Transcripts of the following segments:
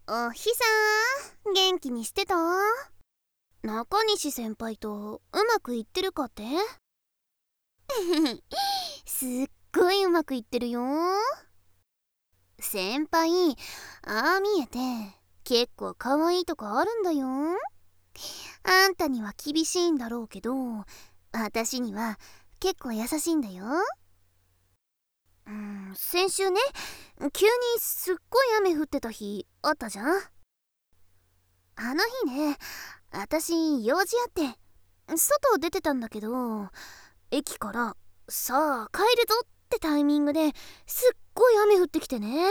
おひさん、元気にしてた？中西先輩とうまくいってるかって？すっごいうまくいってるよ。先輩、ああ見えて結構可愛いとこあるんだよ。あんたには厳しいんだろうけど、私には結構優しいんだよ。先週ね、急にすっごい雨降ってた日あったじゃん。あの日ね、私用事あって外出てたんだけど、駅からさあ帰るぞってタイミングですっごい雨降ってきてね。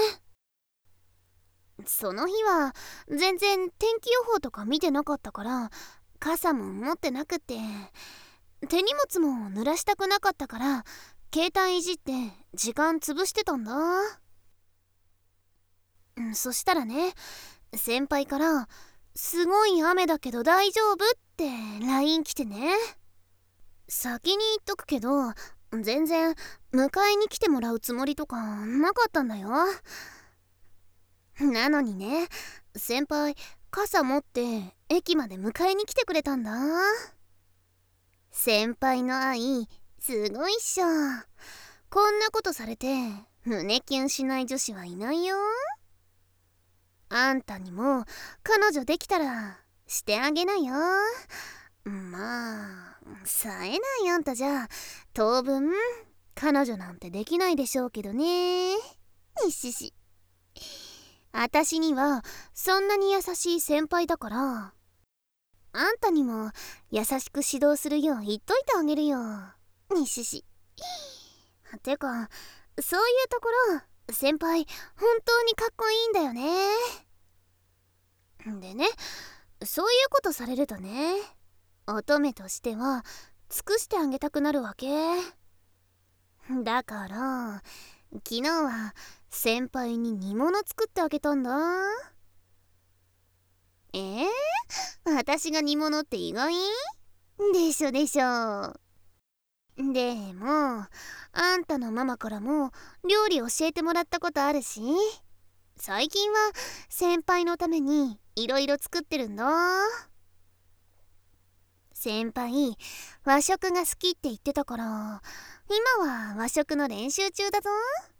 その日は全然天気予報とか見てなかったから傘も持ってなくって、手荷物も濡らしたくなかったから携帯いじって時間潰してたんだ。そしたらね、先輩から「すごい雨だけど大丈夫？」って LINE 来てね。先に言っとくけど、全然迎えに来てもらうつもりとかなかったんだよ。なのにね、先輩傘持って駅まで迎えに来てくれたんだ。先輩の愛すごいっしょ。こんなことされて胸キュンしない女子はいないよ。あんたにも彼女できたらしてあげなよ。まあ冴えないあんたじゃ当分彼女なんてできないでしょうけどね。にしし。私にはそんなに優しい先輩だから、あんたにも優しく指導するよう言っといてあげるよ。にしし。てかそういうところ先輩本当にかっこいいんだよね。でね、そういうことされるとね、乙女としては尽くしてあげたくなるわけだから、昨日は先輩に煮物作ってあげたんだ。私が煮物って意外でしょでしょ。でもあんたのママからも料理教えてもらったことあるし、最近は先輩のためにいろいろ作ってるんだ。先輩和食が好きって言ってたから、今は和食の練習中だぞ。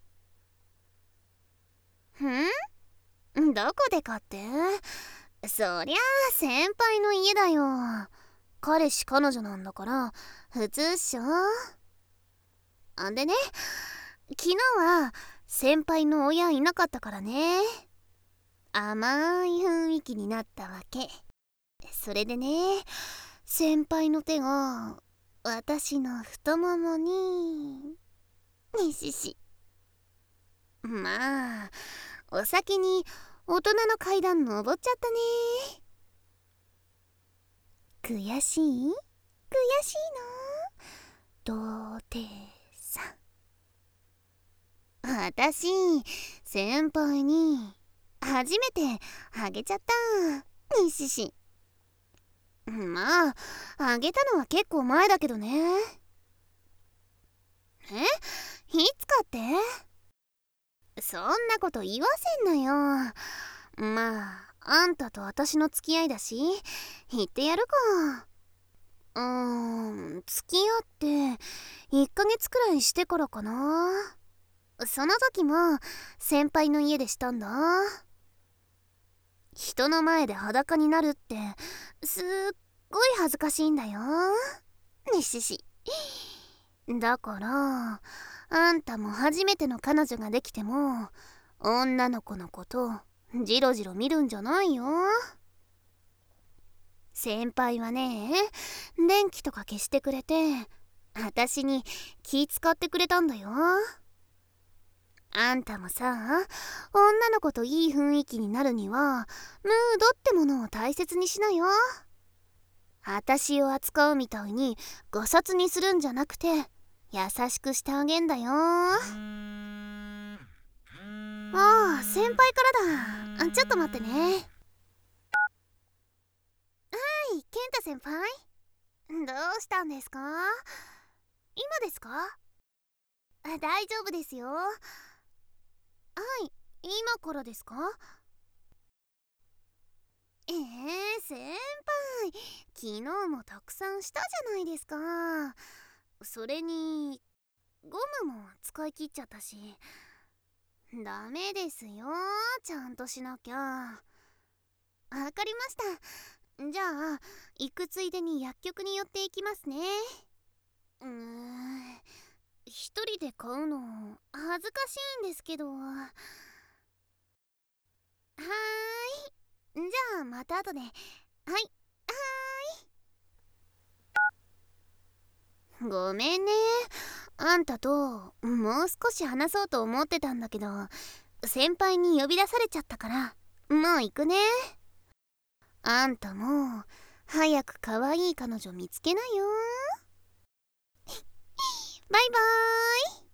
どこでかって？そりゃあ先輩の家だよ。彼氏彼女なんだから普通っしょ。でね、昨日は先輩の親いなかったからね、甘い雰囲気になったわけ。それでね、先輩の手が私の太ももにしし。まあお先に大人の階段登っちゃったね。悔しいの？童貞さん。私先輩に初めてあげちゃったにしし。まああげたのは結構前だけどね。いつかって？そんなこと言わせんなよ。まああんたと私の付き合いだし言ってやるか。付き合って1ヶ月くらいしてからかな。その時も先輩の家でしたんだ。人の前で裸になるってすっごい恥ずかしいんだよにしし。だからあんたも初めての彼女ができても女の子のことジロジロ見るんじゃないよ。先輩はね、電気とか消してくれて私に気使ってくれたんだよ。あんたもさ、女の子といい雰囲気になるにはムードってものを大切にしなよ。私を扱うみたいにガサツにするんじゃなくて優しくしてあげんだよ。先輩からだ。ちょっと待ってね。健太先輩、どうしたんですか？今ですか？大丈夫ですよ。今からですか？ 昨日もたくさんしたじゃないですか。それにゴムも使い切っちゃったし。ダメですよ、ちゃんとしなきゃ。わかりました。じゃあ行くついでに薬局に寄っていきますね。一人で買うの恥ずかしいんですけど。はーい、じゃあまた後で。はい、ごめんね。あんたともう少し話そうと思ってたんだけど、先輩に呼び出されちゃったからもう行くね。あんたも早く可愛い彼女見つけなよ。バイバーイ。